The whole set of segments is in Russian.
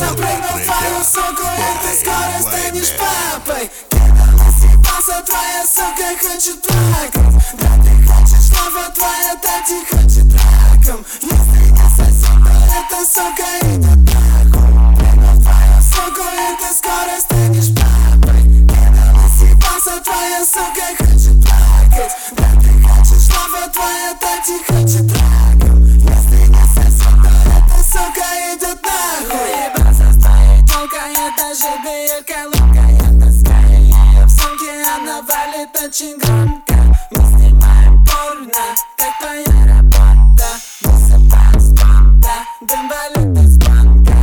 запрыгну в твою суку, и ты скоро станешь папой. Когда насыпался, твоя сука хочет плакать. Да ты хочешь, чтобы твоя тати хочет раком. Если не сосет, то эта сука идет нахуй. Прыгну в твою суку, и ты скоро станешь папой. Когда насыпался, твоя сука хочет плакать. Да ты хочешь, чтобы твоя тати хочет раком. Если не сосет, то эта сука идет нахуй. Ебаться с твоей телкой, это же биоколонка. Я таскаю ее в сумке, она валит очень громко. Мы снимаем порно, как твоя работа. Высыпаем с понта, дым валит из банка.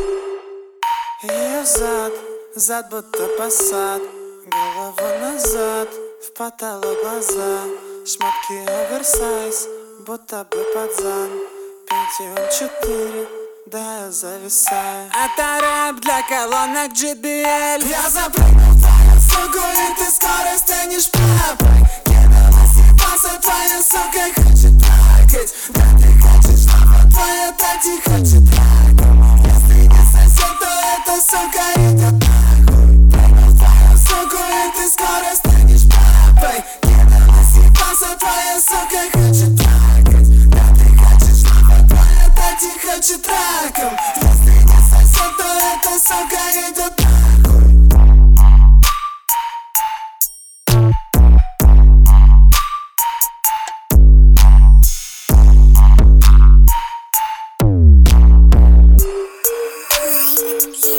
Ее зад будто посад. Голову назад, в потолок глаза. Шмотки оверсайз, будто бы пацан. Pentium 4, да я зависаю. Это рэп для колонок JBL. Я запрыгну в твою суку, и ты скоро станешь папой. Когда насыпался, твоя сука хочет плакать. Да ты хочешь, чтобы твоя тати хочет раком. Если не сосет, то эта сука идет нахуй. Прыгну в твою суку, и ты скоро станешь папой. Когда насыпался, твоя сука хочет плакать. Да ты хочешь, чтобы твоя тати хочет раком. Если не сосет, то эта сука идет нахуй. Yeah.